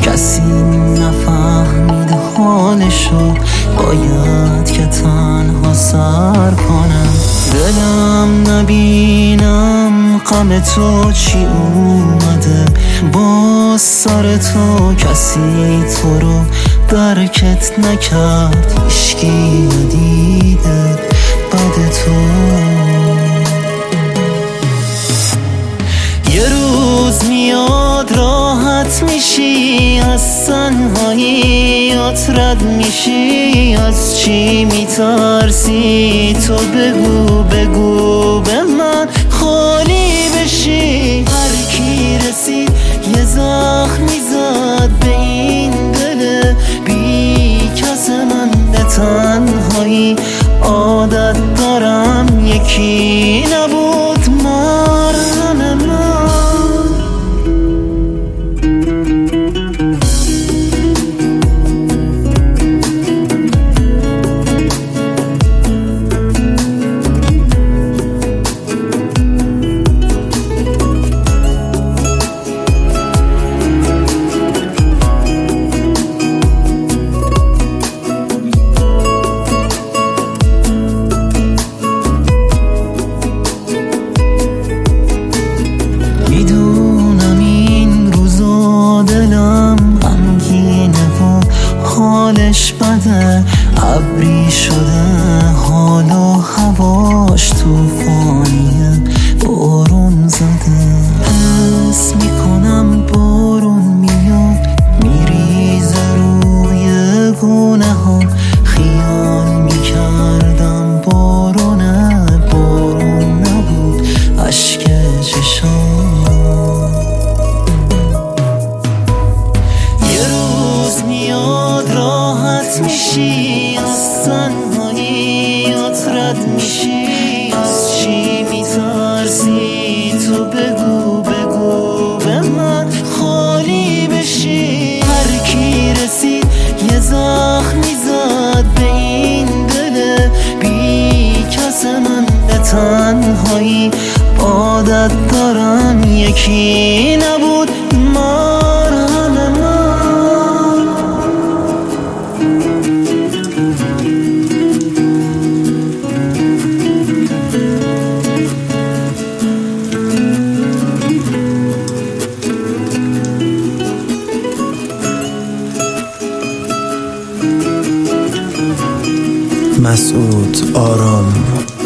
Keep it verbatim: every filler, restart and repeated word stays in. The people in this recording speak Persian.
کسی نفهمید حالشو، باید که تنها سر کنم. دلم نبینم غم تو چی اومده، با سر تو کسی تو رو درکت نکرد، هیشکی ندیده بد تو. یه روز میاد راحت میشی، از تنهاییات رد میشی. از چی میترسی تو بگو بگو به من خالی بشی. هر کی رسید یه زخمی زد به این دل بی کس من. به تنهایی عادت دارم، یکی نبود مرهم من. میدونم این روزا دلم غمگینه و حالش بده، ابری شده حال و هواش توفانیه، بارون زده. حس میکنم بارون میاد میریزه روی گونه ها، خیال میکردم بارونه، بارون نبود اشک چشام. راحت میشی از تنهاییات رد میشی. از چی میترسی تو بگو بگو به من خالی بشی. هر کی رسید یه زخمی زد به این دل بی کس من. به تنهایی عادت دارم، یکی نبود مرهم من. مسعود آرام.